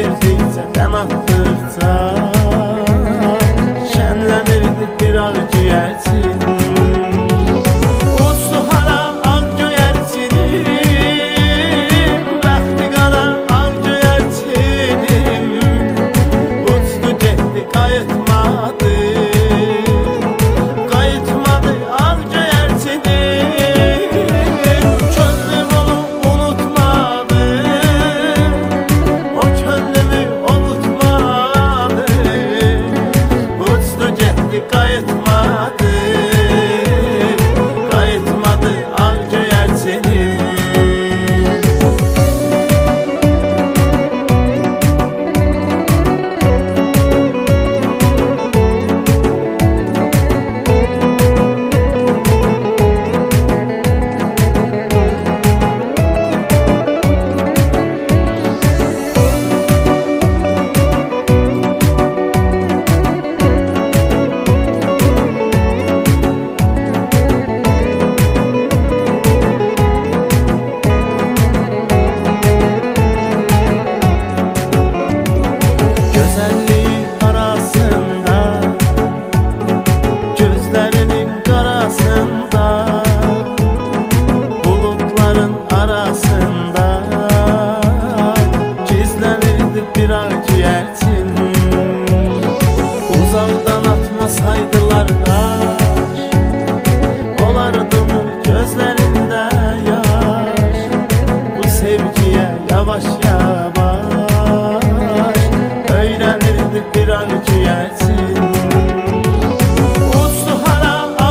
sevdikcə dəm atdıqca şənlənirdi bir ağ göyərçin. Uçdu hara ağ göyərçinim, bəxti qara ağ göyərçinim. Uçdu getdi qayıtmadı, qayıtmadı ağ göyərçinim. Könlüm onu unutmadı, o könlümü unutmadı. Uçdu getdi qayıtmadı, qayıtmadı ağ göyərçinim. Gözəlliyi arasında, gözlərinin qarasında, bulutların arasında gizlənirdi bir ağ göyərçin. Uzaqdan atmasaydılar daş, olardımı gözlərində yaş. Bu sevgiyə yavaş yavaş öyrənirdi bir ağ göyərçin. Uçdu hara ağ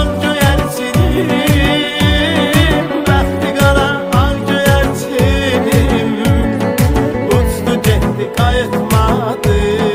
göyərçinim, bəxti qara ağ göyərçinim. Uçdu getdi qayıtmadı,